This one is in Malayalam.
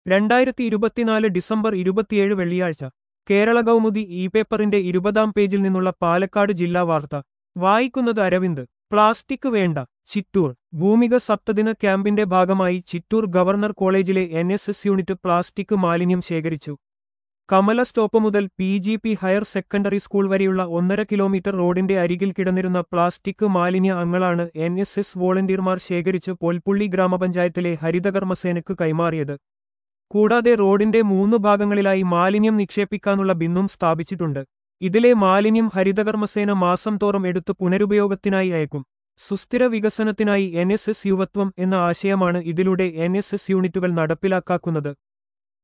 2024 ഡിസംബർ 27 വെള്ളിയാഴ്ച കേരള കൗമുദി ഇ പേപ്പറിന്റെ 20-ാം പേജിൽ നിന്നുള്ള പാലക്കാട് ജില്ലാ വാർത്ത വായിക്കുന്നത് അരവിന്ദ്. പ്ലാസ്റ്റിക് വേണ്ട ചിറ്റൂർ. ഭൂമിക സപ്തദിന ക്യാമ്പിന്റെ ഭാഗമായി ചിറ്റൂർ ഗവർണർ കോളേജിലെ NSS യൂണിറ്റ് പ്ലാസ്റ്റിക് മാലിന്യം ശേഖരിച്ചു. കമല സ്റ്റോപ്പ് മുതൽ PGP ഹയർ സെക്കൻഡറി സ്കൂൾ വരെയുള്ള 1.5 കിലോമീറ്റർ റോഡിന്റെ അരികിൽ കിടന്നിരുന്ന പ്ലാസ്റ്റിക് മാലിന്യ അങ്ങളാണ് NSS വോളണ്ടിയർമാർ ശേഖരിച്ച് പൊൽപ്പുള്ളി ഗ്രാമപഞ്ചായത്തിലെ ഹരിതകർമ്മസേനയ്ക്ക് കൈമാറിയത്. കൂടാതെ റോഡിന്റെ 3 ഭാഗങ്ങളിലായി മാലിന്യം നിക്ഷേപിക്കാനുള്ള ബിന്നും സ്ഥാപിച്ചിട്ടുണ്ട്. ഇതിലെ മാലിന്യം ഹരിതകർമ്മസേന മാസം തോറും എടുത്ത് പുനരുപയോഗത്തിനായി അയക്കും. സുസ്ഥിര വികസനത്തിനായി NSS യുവത്വം എന്ന ആശയമാണ് ഇതിലൂടെ NSS യൂണിറ്റുകൾ നടപ്പിലാക്കാക്കുന്നത്.